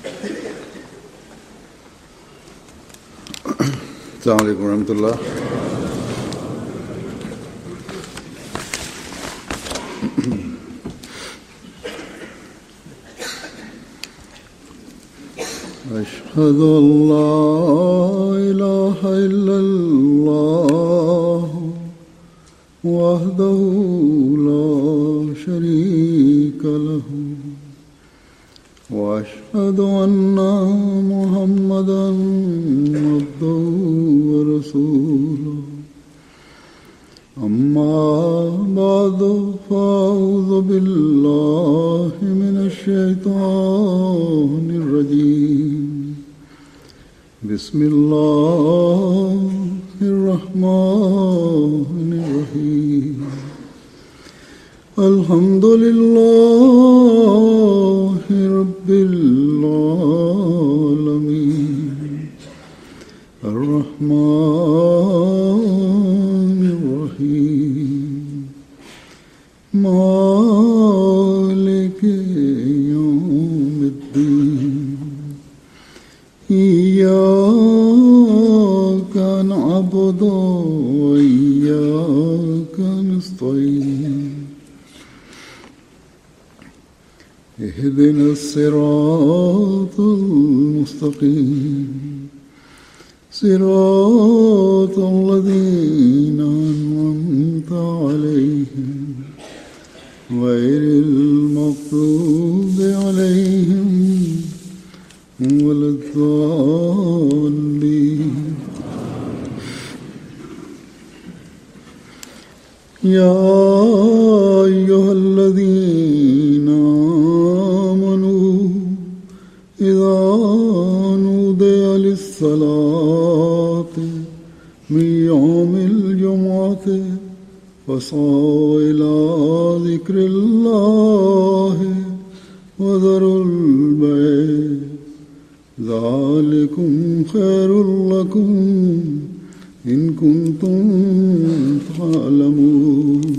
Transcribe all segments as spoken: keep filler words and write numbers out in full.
Assalamu alaikum warahmatullah. أشهد أن لا إله إلا الله وحده لا شريك له وأشهد أن محمدا عبده ورسوله أما بعد فأعوذ بالله من الشيطان الرجيم بسم الله الرحمن الرحيم الحمد لله رب العالمين الرحمن الرحيم مالك يوم الدين إياك نعبد وإياك نستعين اهدنا الصراط المستقيم صراط الذين أنعمت عليهم غير المغضوب عليهم ولا الضالين يا أيها الذين آمنوا إذا نودي للصلاة من يوم الجمعة فاسعوا إلى ذكر الله وذروا البيع ذلكم خير لكم إن كنتم تعلمون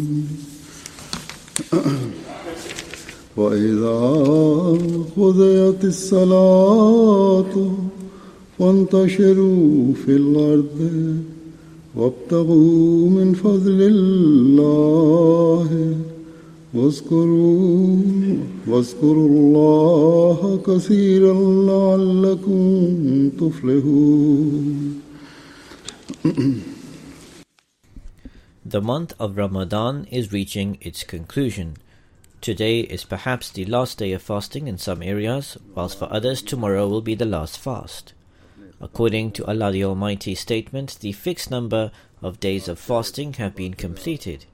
وإذا قضيت الصلاة فانتشروا في الأرض وابتغوا من فضل الله واذكروا واذكروا الله كثيرا لعلكم تفلحون. The month of Ramadan is reaching its conclusion. Today is perhaps the last day of fasting in some areas, whilst for others tomorrow will be the last fast. According to Allah the Almighty's statement, the fixed number of days of fasting have been completed.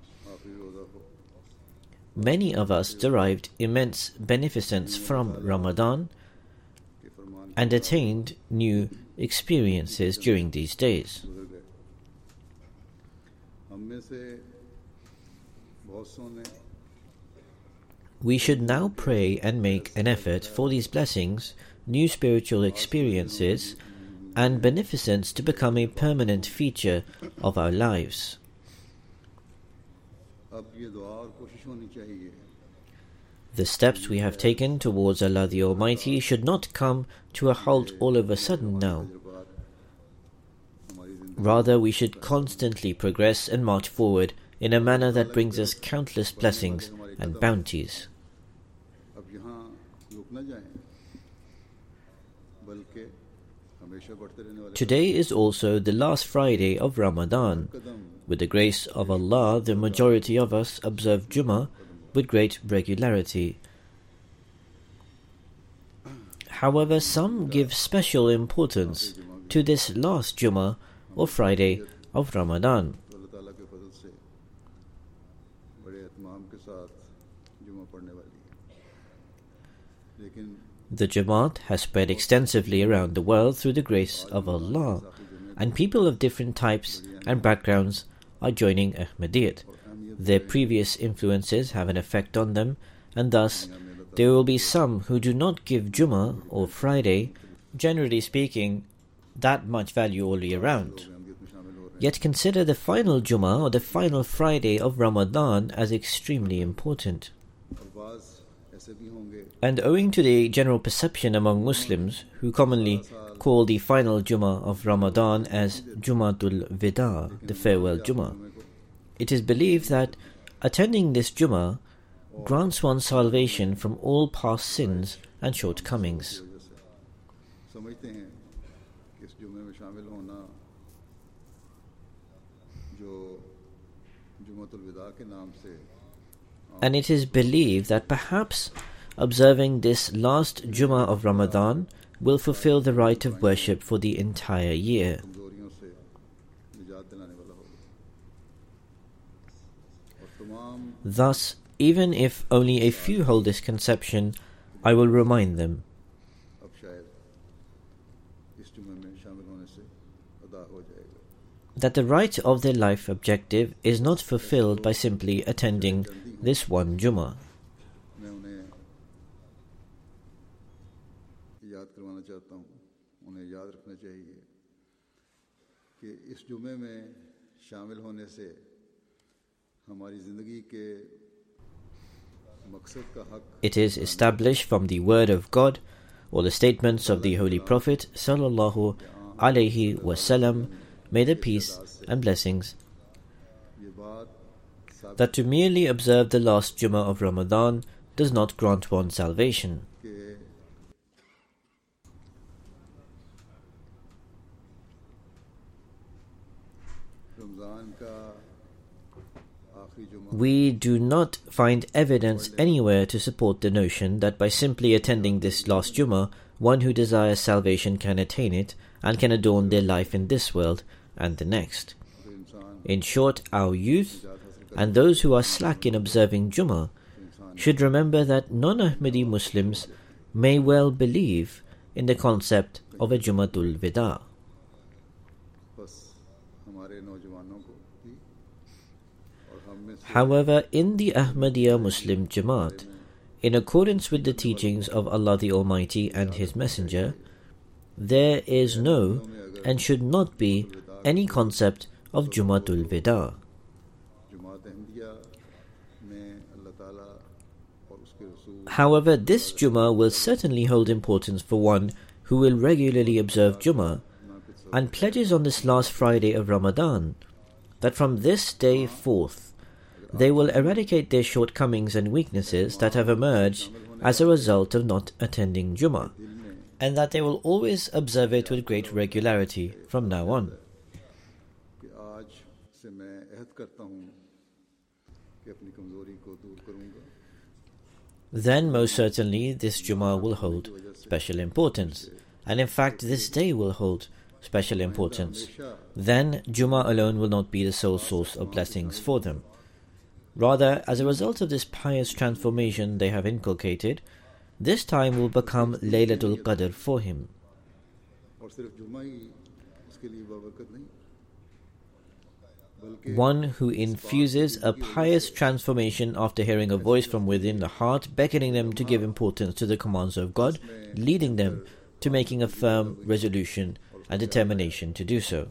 Many of us derived immense beneficence from Ramadan and attained new experiences during these days. We should now pray and make an effort for these blessings, new spiritual experiences, and beneficence to become a permanent feature of our lives. The steps we have taken towards Allah the Almighty should not come to a halt all of a sudden now. Rather, we should constantly progress and march forward in a manner that brings us countless blessings and bounties. Today is also the last Friday of Ramadan. With the grace of Allah, the majority of us observe Jummah with great regularity. However, some give special importance to this last Jummah or Friday of Ramadan. The Jamaat has spread extensively around the world through the grace of Allah, and people of different types and backgrounds are joining Ahmadiyyat. Their previous influences have an effect on them, and thus there will be some who do not give Jummah or Friday, generally speaking, that much value all year round. Yet consider the final Jummah or the final Friday of Ramadan as extremely important. And owing to the general perception among Muslims, who commonly call the final Jummah of Ramadan as Jum'atul Wida, the farewell Jummah, it is believed that attending this Jummah grants one salvation from all past sins and shortcomings. And it is believed that perhaps observing this last Jummah of Ramadan will fulfill the right of worship for the entire year. Thus, even if only a few hold this conception, I will remind them that the right of their life objective is not fulfilled by simply attending this one Jummah. It is established from the word of God or the statements of the Holy Prophet sallallahu alaihi wasallam, may the peace and blessings, that to merely observe the last Jummah of Ramadan does not grant one salvation. We do not find evidence anywhere to support the notion that by simply attending this last Jummah, one who desires salvation can attain it and can adorn their life in this world and the next. In short, our youth and those who are slack in observing Jummah should remember that non-Ahmadi Muslims may well believe in the concept of a Jum'atul Wida. However, in the Ahmadiyya Muslim Jamaat, in accordance with the teachings of Allah the Almighty and His Messenger, there is no and should not be any concept of Jum'atul Wida. However, this Jummah will certainly hold importance for one who will regularly observe Jummah and pledges on this last Friday of Ramadan that from this day forth they will eradicate their shortcomings and weaknesses that have emerged as a result of not attending Jummah, and that they will always observe it with great regularity from now on. Then most certainly this Jummah will hold special importance, and in fact this day will hold special importance. Then Jummah alone will not be the sole source of blessings for them. Rather, as a result of this pious transformation they have inculcated, this time will become Laylatul Qadr for him. One who infuses a pious transformation after hearing a voice from within the heart, beckoning them to give importance to the commands of God, leading them to making a firm resolution and determination to do so.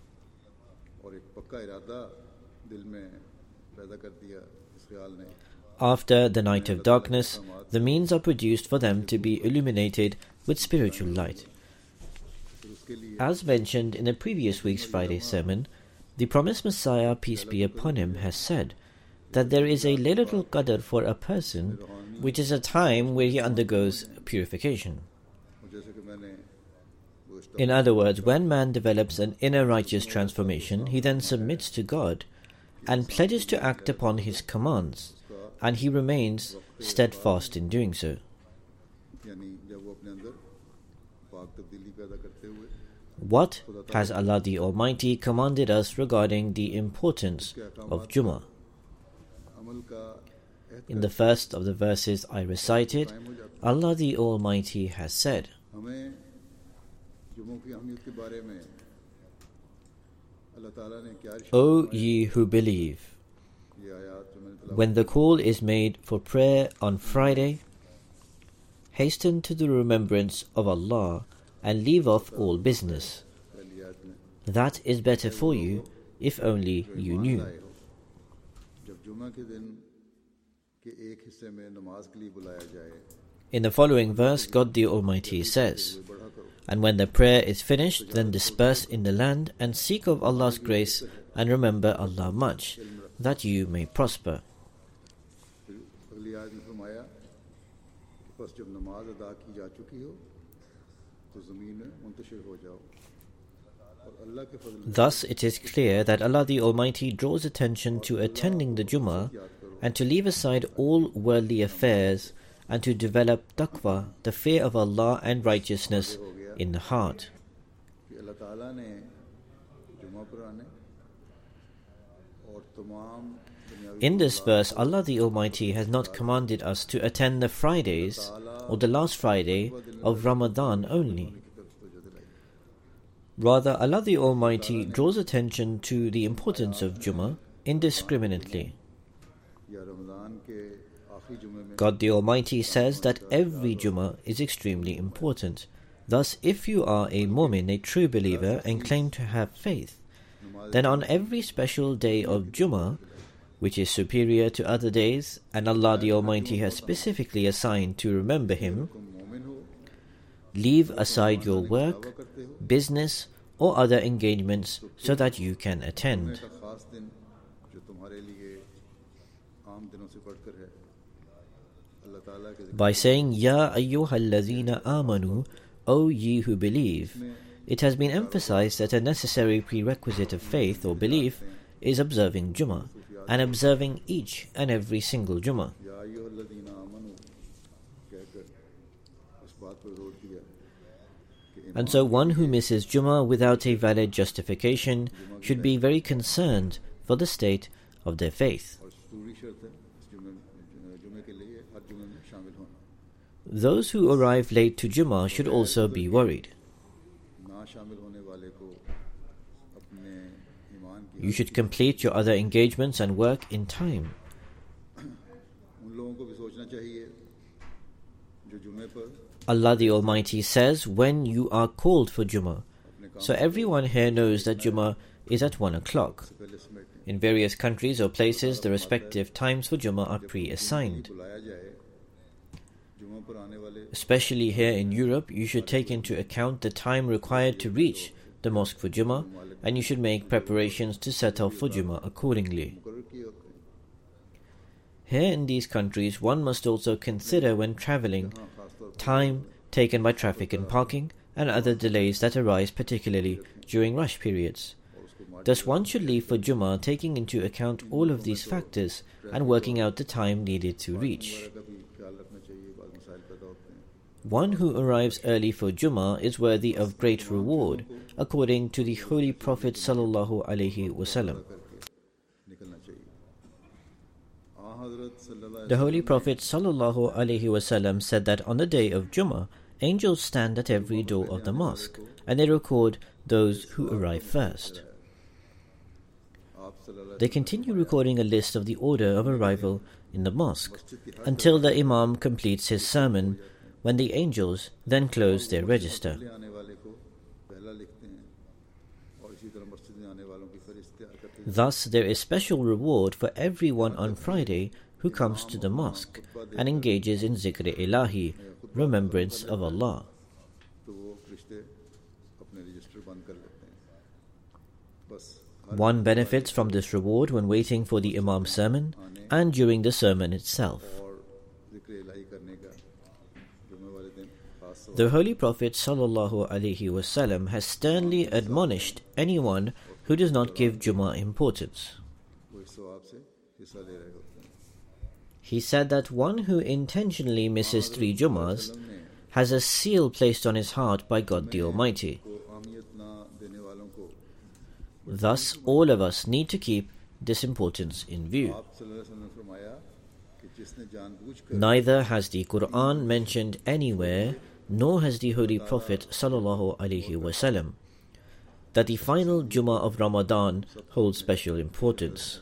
After the night of darkness, the means are produced for them to be illuminated with spiritual light. As mentioned in the previous week's Friday sermon, the promised Messiah, peace be upon him, has said that there is a Laylatul Qadr for a person, which is a time where he undergoes purification. In other words, when man develops an inner righteous transformation, he then submits to God and pledges to act upon His commands, and he remains steadfast in doing so. What has Allah the Almighty commanded us regarding the importance of Jummah? In the first of the verses I recited, Allah the Almighty has said, O ye who believe, when the call is made for prayer on Friday, hasten to the remembrance of Allah and leave off all business. That is better for you if only you knew. In the following verse, God the Almighty says, "And when the prayer is finished, then disperse in the land and seek of Allah's grace and remember Allah much, that you may prosper." अगली आयत में फरमाया कि बस जब नमाज अदा की जा चुकी हो तो ज़मीन में मुंतशिर हो जाओ और अल्लाह के फजल Thus it is clear that Allah the Almighty draws attention to attending the Jummah and to leave aside all worldly affairs and to develop taqwa, the fear of Allah and righteousness in the heart. कि अल्लाह ताला ने जुमा पर आने और तमाम दुनियावी In this verse, Allah the Almighty has not commanded us to attend the Fridays or the last Friday of Ramadan only. Rather, Allah the Almighty draws attention to the importance of Jummah indiscriminately. या रमज़ान के आखिरी जुमे में God the Almighty says that every Jummah is extremely important. Thus, if you are a mu'min, a true believer, and claim to have faith, then on every special day of Jummah, which is superior to other days, and Allah the Almighty has specifically assigned to remember Him, मोमिन हो leave aside your work, business, or other engagements so that you can attend. का खास दिन जो तुम्हारे लिए आम दिनों से बढ़कर है अल्लाह ताला के By saying, Ya ayyuhalladhina amanu, O ye who believe, it has been emphasized that a necessary prerequisite of faith or belief is observing Jummah, and observing each and every single Jummah. या अय्युहल्लज़ीना आमनू कहकर इस बात पर जोर दिया कि And so one who misses Jummah without a valid justification should be very concerned for the state of their faith. और ज़रूरी शर्त है इस जुमे जुमे के लिए हर जुमे में शामिल होना Those who arrive late to Jummah should also be worried. ना शामिल होने वाले को अपने ईमान की You should complete your other engagements and work in time. उन लोगों को भी सोचना चाहिए जो जुमे पर Allah the Almighty says, when you are called for Jummah. So everyone here knows that Jummah is at one o'clock. पहले समेटने In various countries or places, the respective times for Jummah are pre-assigned. बुलाया जाए जुमा पर आने वाले Especially here in Europe, you should take into account the time required to reach the mosque for Jummah, and you should make preparations to set off for Jummah accordingly. मुकर्रर किए होते हैं Here in these countries, one must also consider when traveling हाँ खास तौर time taken by traffic and parking and other delays that arise particularly during rush periods. पर और उसको Thus one should leave for Jummah taking into account all of these factors and working out the time needed to reach. मार्ग का भी ख्याल रखना चाहिए बाद मसाइल पैदा होते हैं One who arrives early for Jummah is worthy of great reward, according to the Holy Prophet sallallahu alaihi wasallam. करके निकलना चाहिए आ हजरत सल्लल्लाहु The Holy Prophet sallallahu alaihi wasallam said that on the day of Jummah, angels stand at every door of the mosque, and they record those who arrive first. आप सल्लल्लाहु They continue recording a list of the order of arrival in the mosque until the Imam completes his sermon, when the angels then close their register. पहले आने वाले को पहला लिखते हैं और इसी तरह मस्जिद में आने वालों की फरिश्ते करते हैं Thus, there is special reward for everyone on Friday who comes to the mosque and engages in zikr ilahi, remembrance of Allah. तो वो फरिश्ते अपने रजिस्टर बंद कर लेते हैं बस One benefits from this reward when waiting for the Imam's sermon and during the sermon itself. और जिक्र इलाही करने का जुमे वाले दिन खास सवाब The Holy Prophet sallallahu alaihi wasallam has sternly admonished anyone who does not give Jummah importance. वो इस सवाब से हिस्सा ले रहे होते हैं He said that one who intentionally misses three Jummahs has a seal placed on his heart by God the Almighty. को अहमियत ना देने वालों को Thus, all of us need to keep this importance in view. आप सल्लल्लाहु अलैहि वसल्लम ने फरमाया कि जिसने जानबूझकर Neither has the Quran mentioned anywhere, nor has the Holy Prophet sallallahu alaihi wasallam, that the final Jummah of Ramadan holds special importance.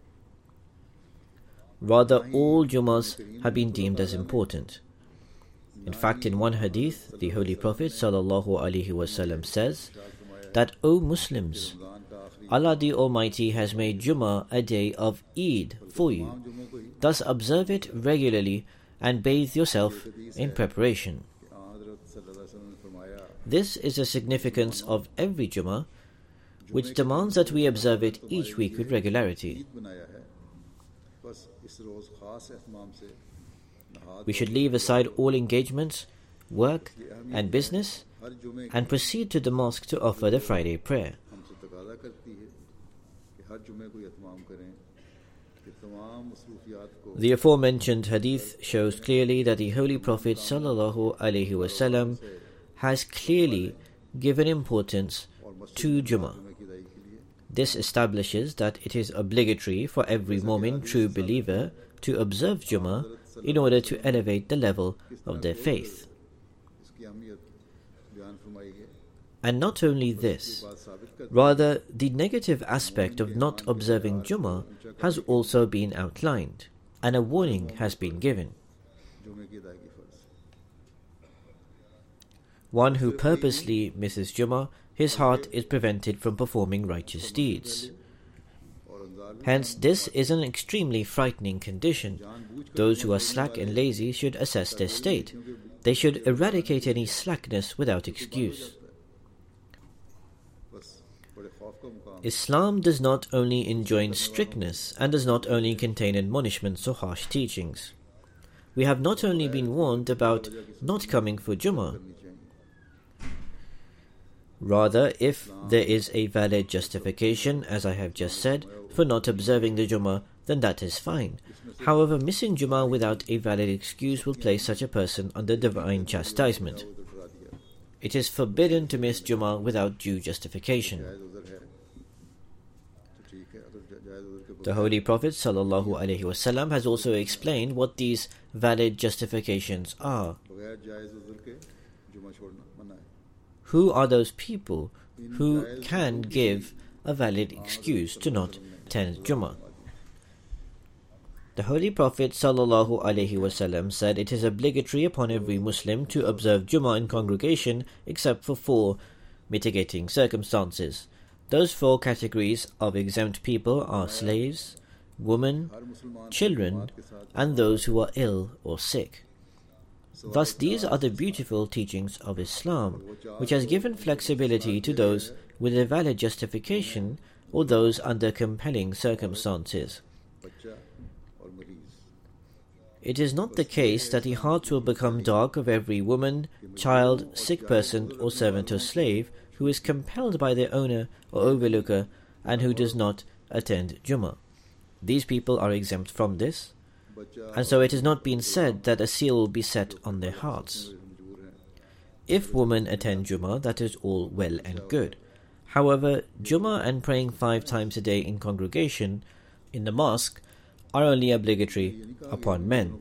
Rather, all Jummahs have been deemed as important. In fact, in one hadith, the Holy Prophet sallallahu alaihi wasallam says that, O Muslims, Allah the Almighty has made Jummah a day of Eid for you. Thus observe it regularly and bathe yourself in preparation. This is the significance of every Jummah, which demands that we observe it each week with regularity. We should leave aside all engagements, work and business, and proceed to the mosque to offer the Friday prayer. The aforementioned hadith shows clearly that the Holy Prophet sallallahu alaihi wasallam has clearly given importance to Jummah. This establishes that it is obligatory for every Mu'min, true believer, to observe Jummah in order to elevate the level of their faith. And not only this, rather the negative aspect of not observing Jummah has also been outlined, and a warning has been given. One who purposely misses Jummah, his heart is prevented from performing righteous deeds. Hence, this is an extremely frightening condition. Those who are slack and lazy should assess their state. They should eradicate any slackness without excuse. Islam does not only enjoin strictness and does not only contain admonishments or harsh teachings. We have not only been warned about not coming for Jummah. Rather, if there is a valid justification, as I have just said, for not observing the Jummah, then that is fine. However, missing Jummah without a valid excuse will place such a person under divine chastisement. It is forbidden to miss Jummah without due justification. The Holy Prophet sallallahu alaihi wasallam has also explained what these valid justifications are. Who are those people who can give a valid excuse to not attend Jummah? The Holy Prophet sallallahu alaihi wasallam said it is obligatory upon every Muslim to observe Jummah in congregation except for four mitigating circumstances. Those four categories of exempt people are slaves, women, children, and those who are ill or sick. Thus, these are the beautiful teachings of Islam, which has given flexibility to those with a valid justification or those under compelling circumstances. It is not the case that the hearts will become dark of every woman, child, sick person, or servant or slave who is compelled by their owner or overlooker and who does not attend Jummah. These people are exempt from this, and so it has not been said that a seal will be set on their hearts. If women attend Jummah, that is all well and good. However, Jummah and praying five times a day in congregation in the mosque are only obligatory upon men.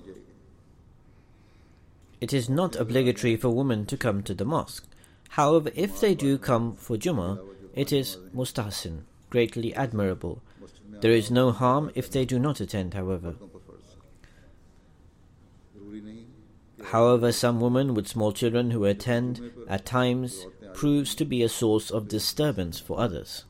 It is not obligatory for women to come to the mosque. However, if they do come for Jummah, it is mustahsin, greatly admirable. There is no harm if they do not attend, however. However, some women with small children who attend at times proves to be a source of disturbance for others.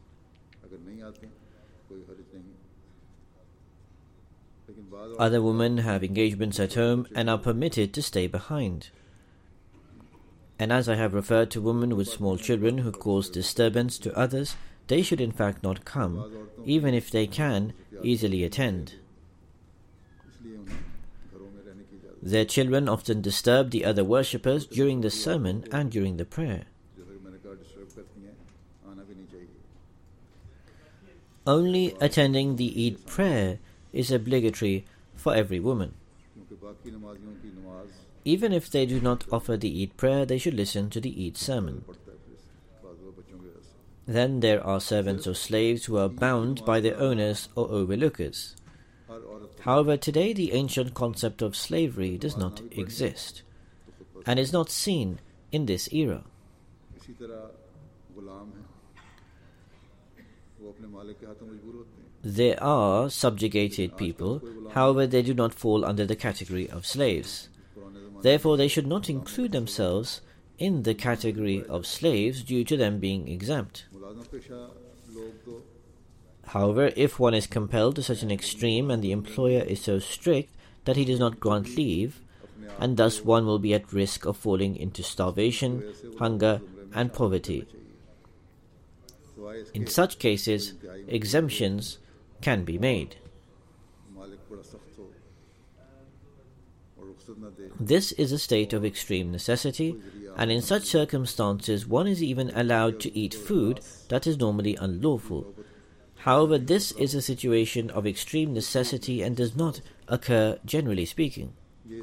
Other women have engagements at home and are permitted to stay behind. And as I have referred to women with small children who cause disturbance to others, they should in fact not come, even if they can easily attend. Their children often disturb the other worshippers during the sermon and during the prayer. Only attending the Eid prayer is obligatory for every woman. Even if they do not offer the Eid prayer, they should listen to the Eid sermon. Then there are servants or slaves who are bound by their owners or overlookers. However, today the ancient concept of slavery does not exist and is not seen in this era. There are subjugated people, however they do not fall under the category of slaves. Therefore they should not include themselves in the category of slaves due to them being exempt. However, if one is compelled to such an extreme and the employer is so strict that he does not grant leave, and thus one will be at risk of falling into starvation, hunger, and poverty. In such cases, exemptions can be made. This is a state of extreme necessity, and in such circumstances one is even allowed to eat food that is normally unlawful. However, this is a situation of extreme necessity and does not occur generally speaking.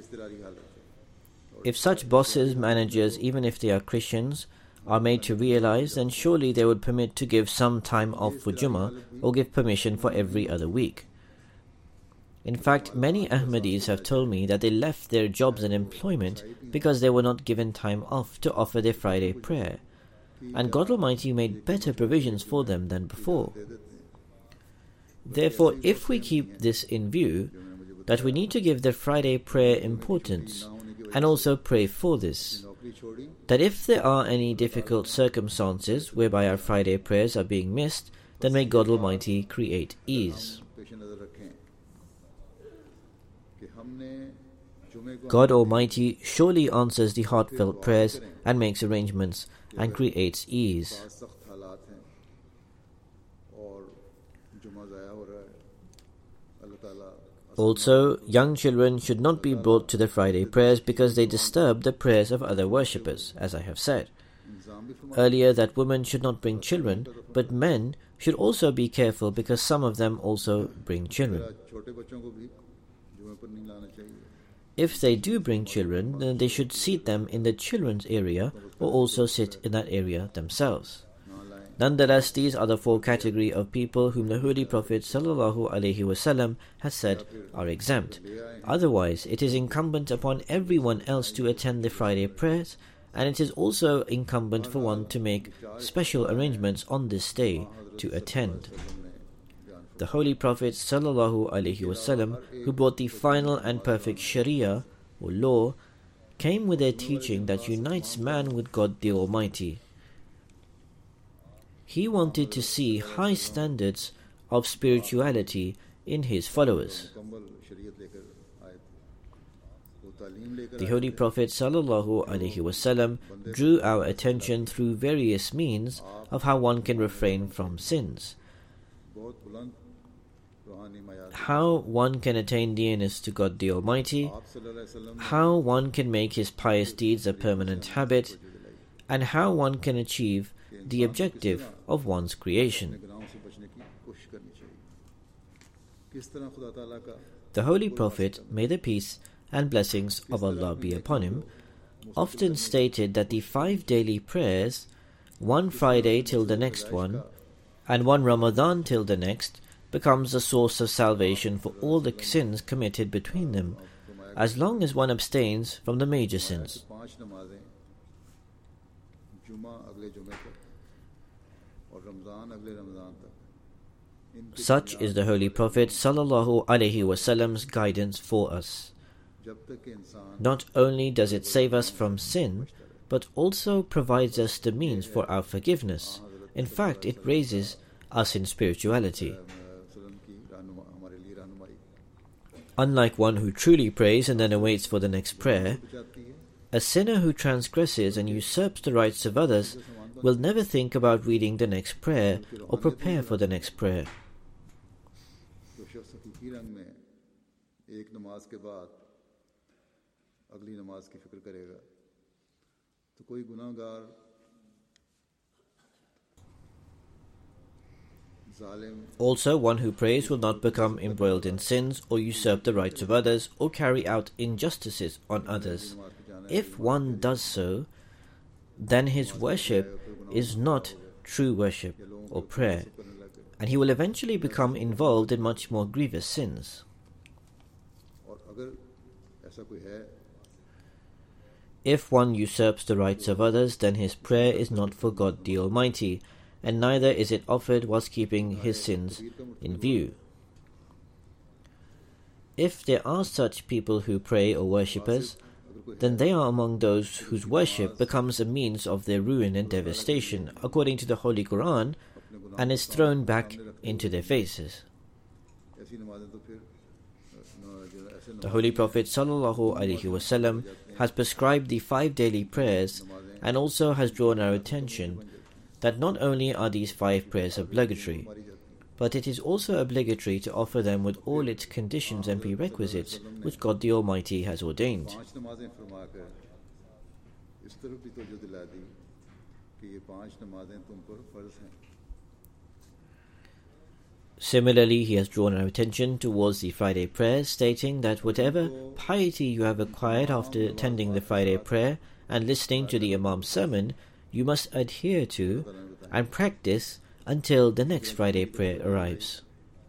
If such bosses, managers, even if they are Christians, are made to realize, then surely they would permit to give some time off for Jummah or give permission for every other week. In fact, many Ahmadis have told me that they left their jobs and employment because they were not given time off to offer their Friday prayer, and God Almighty made better provisions for them than before. Therefore, if we keep this in view, that we need to give the Friday prayer importance, and also pray for this, that if there are any difficult circumstances whereby our Friday prayers are being missed, then may God Almighty create ease. God Almighty surely answers the heartfelt prayers and makes arrangements and creates ease. Also, young children should not be brought to the Friday prayers because they disturb the prayers of other worshippers, as I have said earlier, that women should not bring children, but men should also be careful because some of them also bring children. If they do bring children, then they should seat them in the children's area or also sit in that area themselves. Nonetheless, these are the four categories of people whom the Holy Prophet sallallahu alaihi wasallam has said are exempt. Otherwise, it is incumbent upon everyone else to attend the Friday prayers, and it is also incumbent for one to make special arrangements on this day to attend. The Holy Prophet sallallahu alaihi wasallam, who brought the final and perfect Sharia or law, came with a teaching that unites man with God the Almighty. He wanted to see high standards of spirituality in his followers. The Holy Prophet sallallahu alaihi wasallam drew our attention through various means of how one can refrain from sins, how one can attain nearness to God the Almighty, how one can make his pious deeds a permanent habit, and how one can achieve the objective of one's creation. The Holy Prophet, may the peace and blessings of Allah be upon him, often stated that the five daily prayers, one Friday till the next one, and one Ramadan till the next, becomes a source of salvation for all the sins committed between them, as long as one abstains from the major sins. Such is the Holy Prophet sallallahu alaihi wasallam's guidance for us. Not only does it save us from sin, but also provides us the means for our forgiveness. In fact, it raises us in spirituality. Unlike one who truly prays and then awaits for the next prayer, a sinner who transgresses and usurps the rights of others will never think about reading the next prayer or prepare for the next prayer. Also, one who prays will not become embroiled in sins or usurp the rights of others or carry out injustices on others. If one does so, then his worship is not true worship or prayer, and he will eventually become involved in much more grievous sins. If one usurps the rights of others, then his prayer is not for God the Almighty, and neither is it offered whilst keeping his sins in view. If there are such people who pray or worshippers, then they are among those whose worship becomes a means of their ruin and devastation, according to the Holy Quran, and is thrown back into their faces. The Holy Prophet ﷺ has prescribed the five daily prayers and also has drawn our attention that not only are these five prayers obligatory, but it is also obligatory to offer them with all its conditions and prerequisites which God the Almighty has ordained. Similarly, he has drawn our attention towards the Friday prayers, stating that whatever piety you have acquired after attending the Friday prayer and listening to the Imam's sermon, you must adhere to and practice until the next Friday prayer arrives.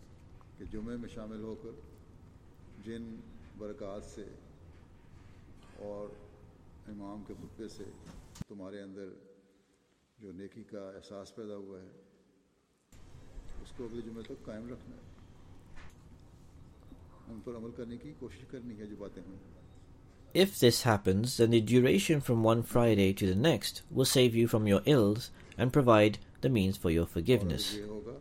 If this happens, then the duration from one Friday to the next will save you from your ills and provide the means for your forgiveness.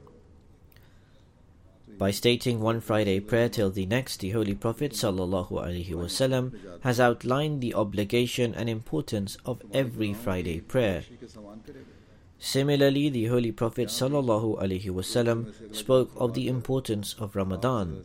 By stating one Friday prayer till the next, the Holy Prophet ﷺ has outlined the obligation and importance of every Friday prayer. Similarly, the Holy Prophet ﷺ spoke of the importance of Ramadan.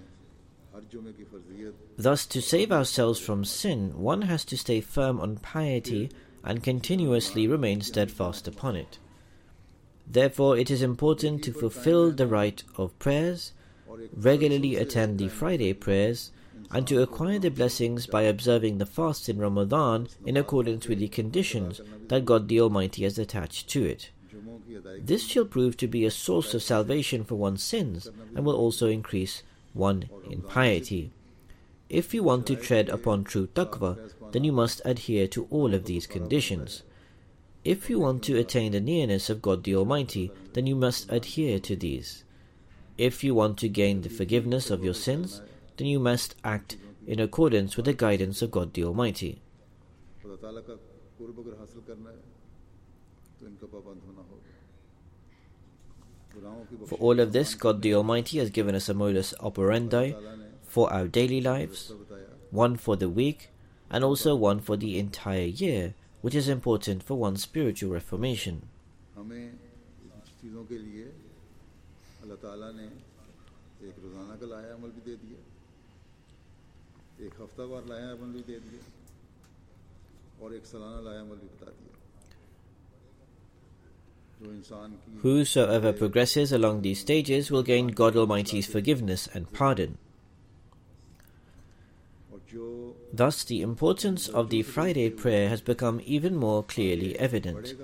Thus, to save ourselves from sin, one has to stay firm on piety and continuously remain steadfast upon it. Therefore, it is important to fulfill the rite of prayers, regularly attend the Friday prayers, and to acquire the blessings by observing the fast in Ramadan in accordance with the conditions that God the Almighty has attached to it. This shall prove to be a source of salvation for one's sins and will also increase one in piety. If you want to tread upon true taqwa, then you must adhere to all of these conditions. If you want to attain the nearness of God the Almighty, then you must adhere to these. If you want to gain the forgiveness of your sins, then you must act in accordance with the guidance of God the Almighty. For all of this, God the Almighty has given us a modus operandi for our daily lives, one for the week, and also one for the entire year, which is important for one's spiritual reformation. Whosoever progresses along these stages will gain God Almighty's forgiveness and pardon. Thus, the importance of the Friday prayer has become even more clearly evident.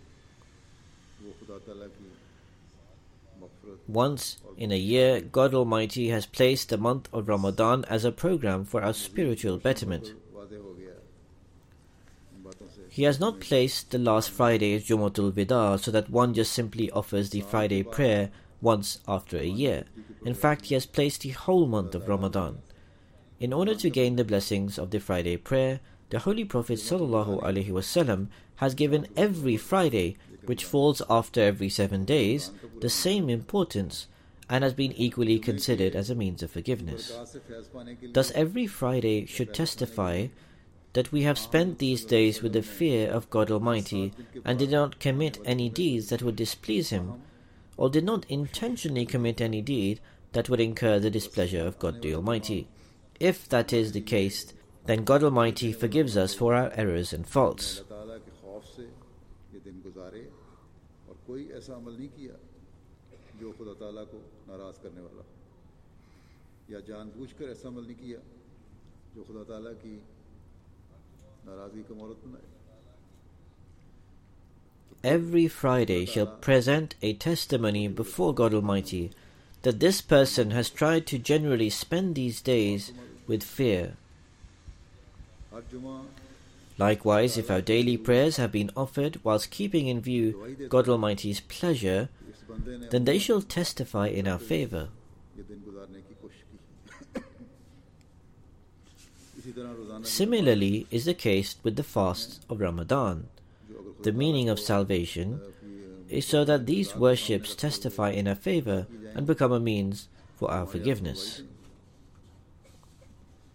Once in a year, God Almighty has placed the month of Ramadan as a program for our spiritual betterment. He has not placed the last Friday as Jumatul Wida so that one just simply offers the Friday prayer once after a year. In fact, He has placed the whole month of Ramadan. In order to gain the blessings of the Friday prayer, the Holy Prophet ﷺ has given every Friday, which falls after every seven days, the same importance and has been equally considered as a means of forgiveness. Thus, every Friday should testify that we have spent these days with the fear of God Almighty and did not commit any deeds that would displease Him, or did not intentionally commit any deed that would incur the displeasure of God the Almighty. If that is the case, then God Almighty forgives us for our errors and faults. Every Friday shall present a testimony before God Almighty that this person has tried to generally spend these days with fear. Likewise, if our daily prayers have been offered whilst keeping in view God Almighty's pleasure, then they shall testify in our favour. Similarly is the case with the fasts of Ramadan. The meaning of salvation is so that these worships testify in our favour and become a means for our forgiveness.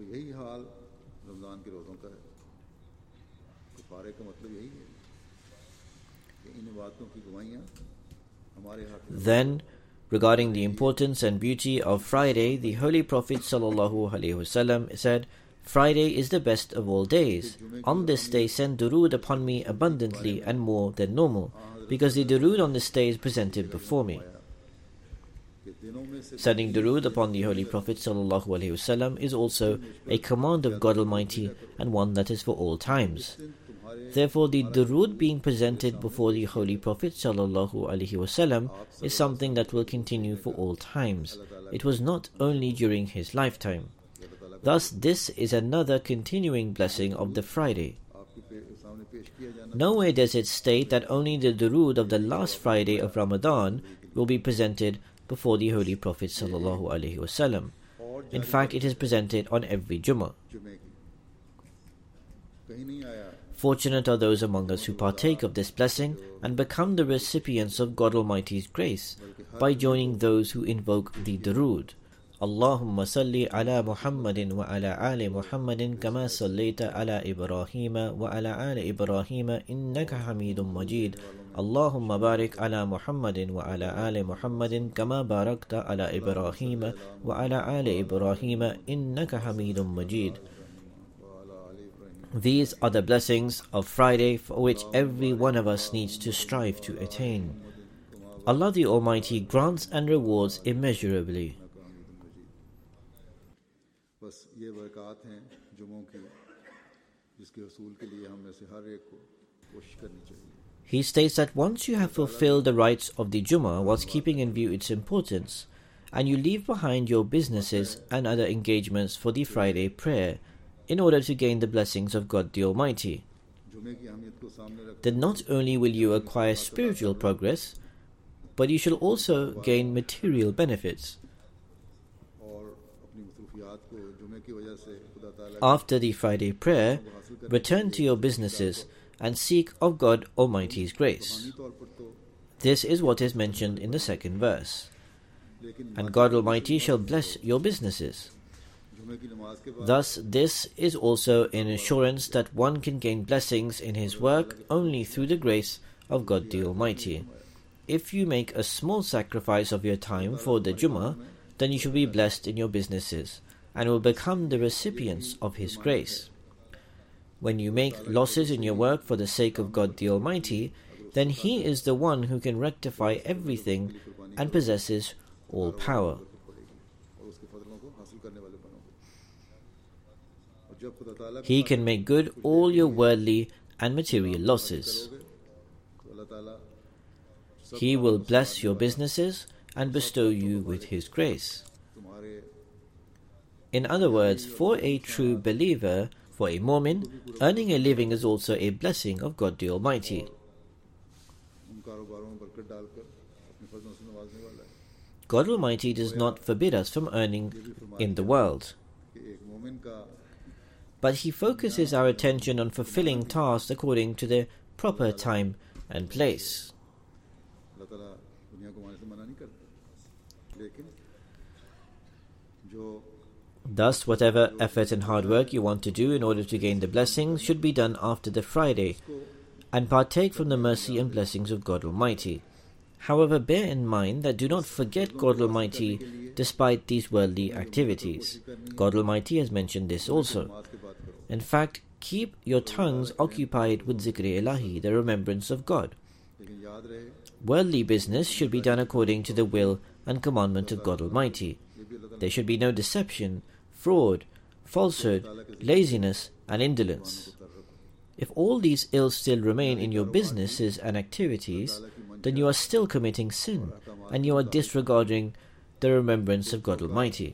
यही हाल रमज़ान के रोज़ों का है। कफ़ारे का मतलब यही है कि इन बातों की गवाहियाँ हमारे हाथ में। Then, regarding the importance and beauty of Friday, the Holy Prophet ﷺ said, Friday is the best of all days. On this day send durood upon me abundantly and more than normal, because the durood on this day is presented before me. Sending durood upon the Holy Prophet ﷺ is also a command of God Almighty and one that is for all times. Therefore, the durood being presented before the Holy Prophet ﷺ is something that will continue for all times. It was not only during his lifetime. Thus, this is another continuing blessing of the Friday. Nowhere does it state that only the durood of the last Friday of Ramadan will be presented before the Holy Prophet ﷺ. In fact, it is presented on every Jummah. Fortunate are those among us who partake of this blessing and become the recipients of God Almighty's grace by joining those who invoke the durood. Allahumma salli ala Muhammadin wa ala ali Muhammadin kama sallaita ala Ibrahim wa ala ali Ibrahim innaka Hamidum Majid. Allahumma barik ala Muhammadin wa ala ali Muhammadin kama barakta ala Ibrahim wa ala ali Ibrahim innaka Hamidum Majid. These are the blessings of Friday for which every one of us needs to strive to attain. Allah the Almighty grants and rewards immeasurably. He states that once you have fulfilled the rights of the Jummah whilst keeping in view its importance, and you leave behind your businesses and other engagements for the Friday prayer, in order to gain the blessings of God the Almighty, then not only will you acquire spiritual progress, but you shall also gain material benefits. After the Friday prayer, return to your businesses and seek of God Almighty's grace. This is what is mentioned in the second verse. And God Almighty shall bless your businesses. Thus, this is also an assurance that one can gain blessings in his work only through the grace of God the Almighty. If you make a small sacrifice of your time for the Jummah, then you shall be blessed in your businesses and will become the recipients of His grace. When you make losses in your work for the sake of God the Almighty, then He is the one who can rectify everything and possesses all power. He can make good all your worldly and material losses. He will bless your businesses and bestow you with His grace. In other words, for a true believer, for a Mu'min, earning a living is also a blessing of God the Almighty. God Almighty does not forbid us from earning in the world, but He focuses our attention on fulfilling tasks according to their proper time and place. Thus, whatever effort and hard work you want to do in order to gain the blessings should be done after the Friday, and partake from the mercy and blessings of God Almighty. However, bear in mind that do not forget God Almighty despite these worldly activities. God Almighty has mentioned this also. In fact, keep your tongues occupied with Zikr Ilahi, the remembrance of God. Worldly business should be done according to the will and commandment of God Almighty. There should be no deception, fraud, falsehood, laziness, and indolence. If all these ills still remain in your businesses and activities, then you are still committing sin, and you are disregarding the remembrance of God Almighty.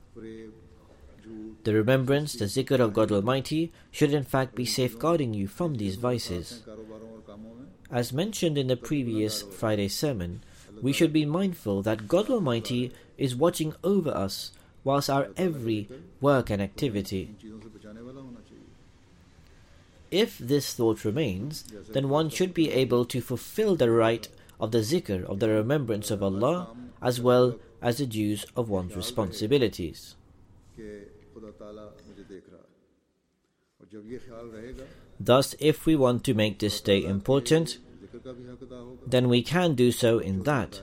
The remembrance, the zikr of God Almighty, should in fact be safeguarding you from these vices. As mentioned in the previous Friday sermon, we should be mindful that God Almighty is watching over us whilst our every work and activity. If this thought remains, then one should be able to fulfill the right of the zikr, of the remembrance of Allah, as well as the dues of one's responsibilities. Thus, if we want to make this day important, then we can do so in that.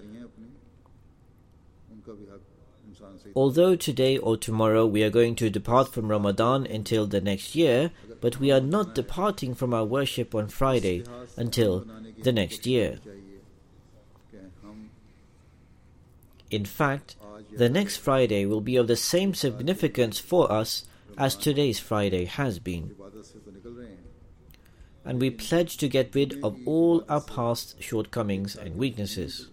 Although today or tomorrow we are going to depart from Ramadan until the next year, but we are not departing from our worship on Friday until the next year. In fact, the next Friday will be of the same significance for us as today's Friday has been. And we pledge to get rid of all our past shortcomings and weaknesses.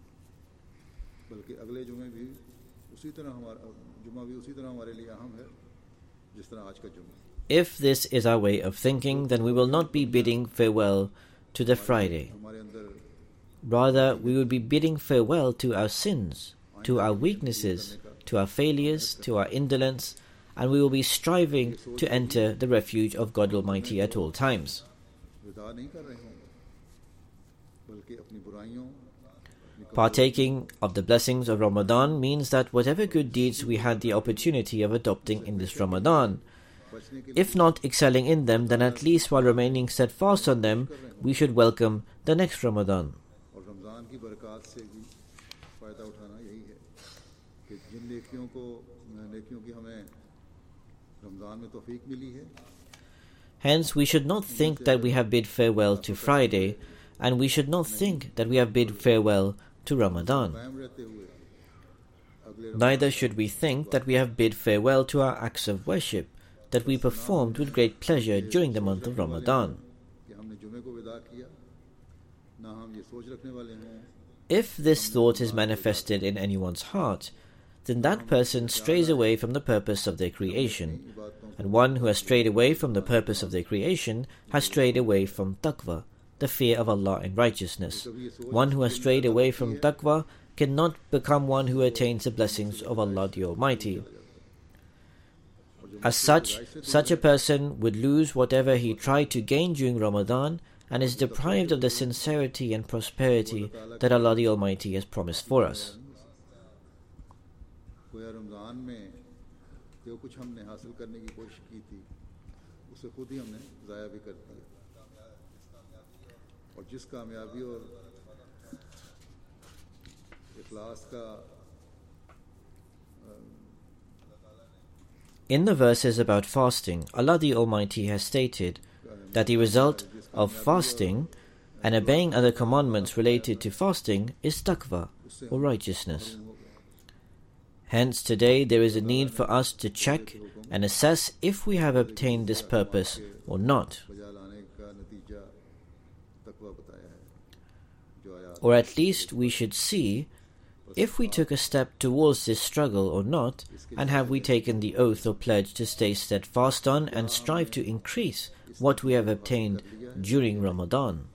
If this is our way of thinking, then we will not be bidding farewell to the Friday. Rather, we will be bidding farewell to our sins, to our weaknesses, to our failures, to our indolence, and we will be striving to enter the refuge of God Almighty at all times. Partaking of the blessings of Ramadan means that whatever good deeds we had the opportunity of adopting in this Ramadan, if not excelling in them, then at least while remaining steadfast on them, we should welcome the next Ramadan. Hence, we should not think that we have bid farewell to Friday, and we should not think that we have bid farewell to Ramadan. Neither should we think that we have bid farewell to our acts of worship that we performed with great pleasure during the month of Ramadan. If this thought is manifested in anyone's heart, then that person strays away from the purpose of their creation, and one who has strayed away from the purpose of their creation has strayed away from taqwa, the fear of Allah and righteousness. One who has strayed away from taqwa cannot become one who attains the blessings of Allah the Almighty. As such, such a person would lose whatever he tried to gain during Ramadan and is deprived of the sincerity and prosperity that Allah the Almighty has promised for us. In the verses about fasting, Allah the Almighty has stated that the result of fasting and obeying other commandments related to fasting is taqwa, or righteousness. Hence, today there is a need for us to check and assess if we have obtained this purpose or not. Or at least we should see if we took a step towards this struggle or not, and have we taken the oath or pledge to stay steadfast on and strive to increase what we have obtained during Ramadan.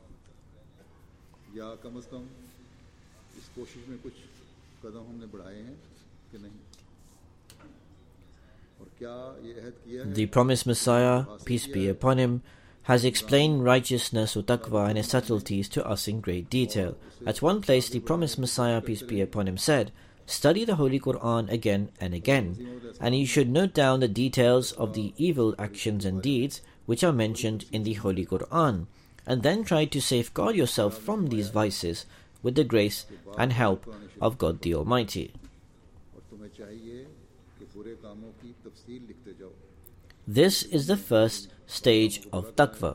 The promised Messiah, peace be upon him, has explained righteousness or taqwa and its subtleties to us in great detail. At one place, the promised Messiah, peace be upon him, said, "Study the Holy Quran again and again, and you should note down the details of the evil actions and deeds which are mentioned in the Holy Quran, and then try to safeguard yourself from these vices with the grace and help of God the Almighty." This is the first stage of taqwa.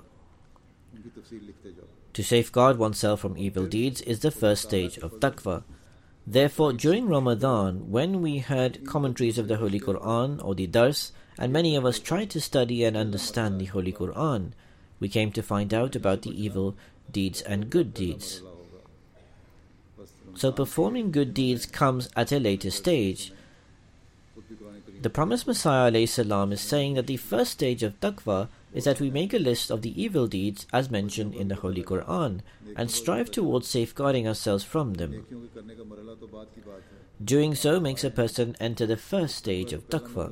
To safeguard oneself from evil deeds is the first stage of taqwa. Therefore, during Ramadan, when we heard commentaries of the Holy Quran or the Dars, and many of us tried to study and understand the Holy Quran, we came to find out about the evil deeds and good deeds. So performing good deeds comes at a later stage. The promised Messiah ﷺ is saying that the first stage of taqwa is that we make a list of the evil deeds as mentioned in the Holy Quran and strive towards safeguarding ourselves from them. Doing so makes a person enter the first stage of taqwa.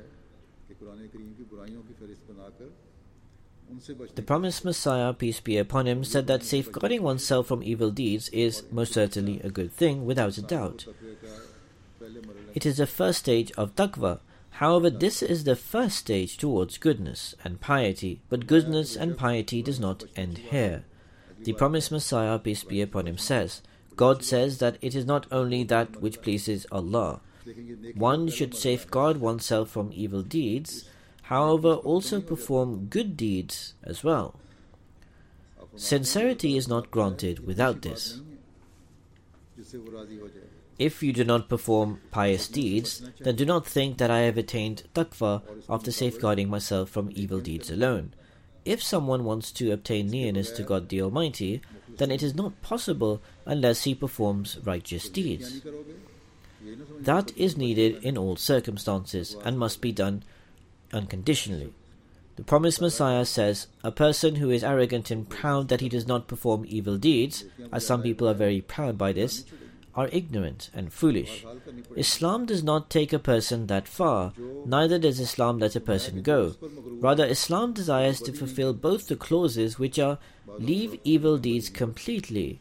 The promised Messiah, peace be upon him, said that safeguarding oneself from evil deeds is most certainly a good thing, without a doubt. It is the first stage of taqwa. However, this is the first stage towards goodness and piety, but goodness and piety does not end here. The promised Messiah, peace be upon him, says, God says that it is not only that which pleases Allah. One should safeguard oneself from evil deeds, however also perform good deeds as well. Sincerity is not granted without this. If you do not perform pious deeds, then do not think that I have attained taqwa after safeguarding myself from evil deeds alone. If someone wants to obtain nearness to God the Almighty, then it is not possible unless he performs righteous deeds. That is needed in all circumstances and must be done unconditionally. The promised Messiah says, a person who is arrogant and proud that he does not perform evil deeds, as some people are very proud by this, are ignorant and foolish. Islam does not take a person that far, neither does Islam let a person go. Rather, Islam desires to fulfill both the clauses which are, leave evil deeds completely.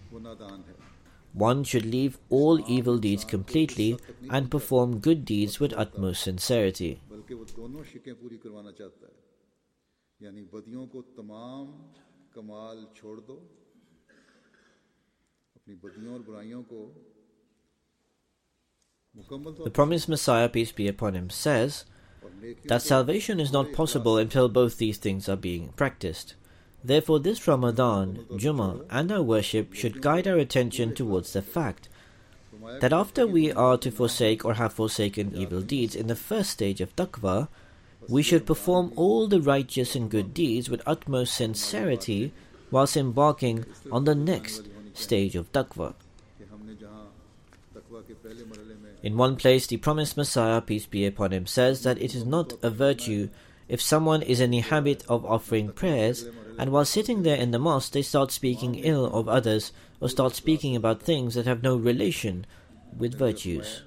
One should leave all evil deeds completely and perform good deeds with utmost sincerity. The promised Messiah, peace be upon him, says that salvation is not possible until both these things are being practiced. Therefore, this Ramadan, Jummah, and our worship should guide our attention towards the fact that after we are to forsake or have forsaken evil deeds in the first stage of taqwa, we should perform all the righteous and good deeds with utmost sincerity whilst embarking on the next stage of taqwa. In one place, the promised Messiah, peace be upon him, says that it is not a virtue if someone is in the habit of offering prayers and while sitting there in the mosque they start speaking ill of others or start speaking about things that have no relation with virtues.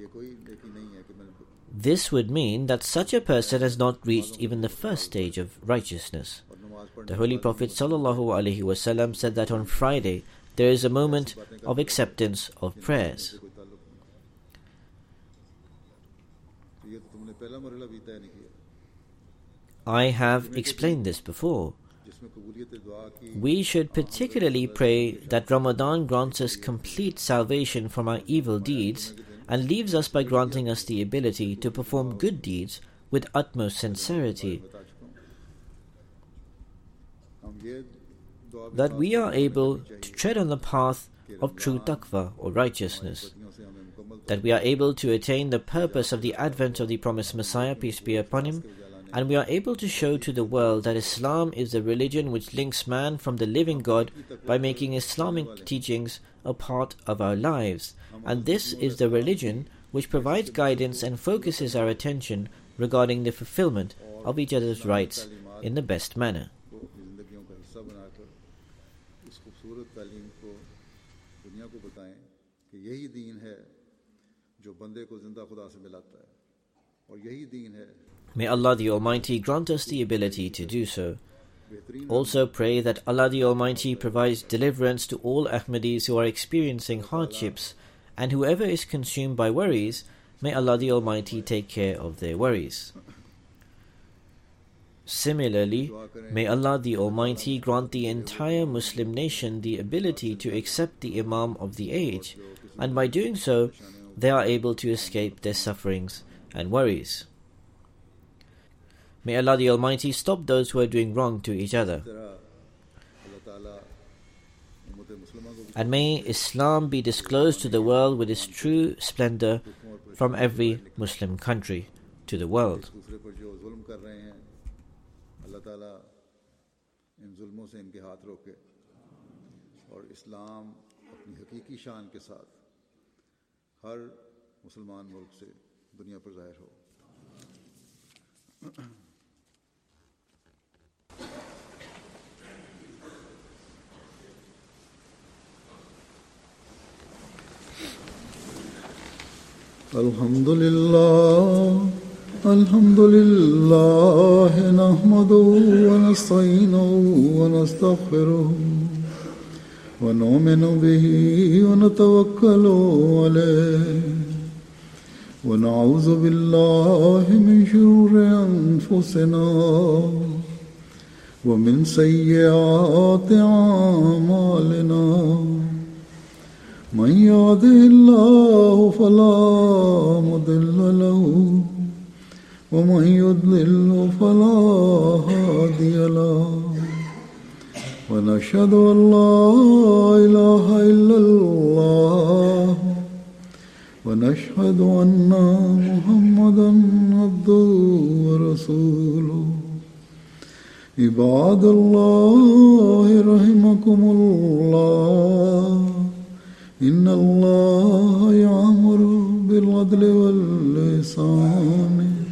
This would mean that such a person has not reached even the first stage of righteousness. The Holy Prophet ﷺ said that on Friday there is a moment of acceptance of prayers. I have explained this before. We should particularly pray that Ramadan grants us complete salvation from our evil deeds and leaves us by granting us the ability to perform good deeds with utmost sincerity. That we are able to tread on the path of true taqwa or righteousness. That we are able to attain the purpose of the advent of the promised Messiah, peace be upon him, and we are able to show to the world that Islam is the religion which links man from the living God by making Islamic teachings a part of our lives. And this is the religion which provides guidance and focuses our attention regarding the fulfillment of each other's rights in the best manner. May Allah the Almighty grant us the ability to do so. Also pray that Allah the Almighty provides deliverance to all Ahmadis who are experiencing hardships, and whoever is consumed by worries, may Allah the Almighty take care of their worries. Similarly, may Allah the Almighty grant the entire Muslim nation the ability to accept the Imam of the age, and by doing so, they are able to escape their sufferings and worries. May Allah the Almighty stop those who are doing wrong to each other. And may Islam be disclosed to the world with its true splendor from every Muslim country to the world. Alhamdulillah, Alhamdulillah, nahmaduhu wa nasta'inuhu wa nastaghfiruh wa nu'minu bihi wa natawakkalu alayh ونعوذ بالله من شرور أنفسنا ومن سيئات أعمالنا من يهده الله فلا مضل له ومن يضلل فلا هادي له ونشهد أن لا إله إلا الله ونشهد أن محمدا عبده ورسوله عباد الله رحمكم الله إن الله يأمر بالعدل والإحسان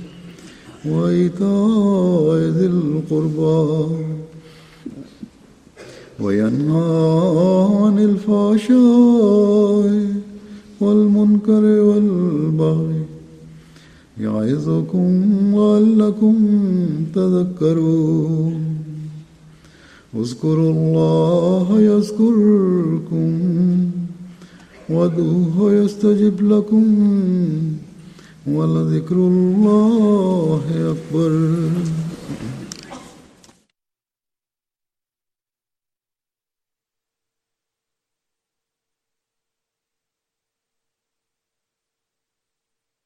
وإيتاء ذي القربى وينهى عن الفحشاء والمنكر والبغي يعظكم لعلكم تذكرون اذكروا الله يذكركم وادعوه يستجب لكم ولذكر الله أكبر.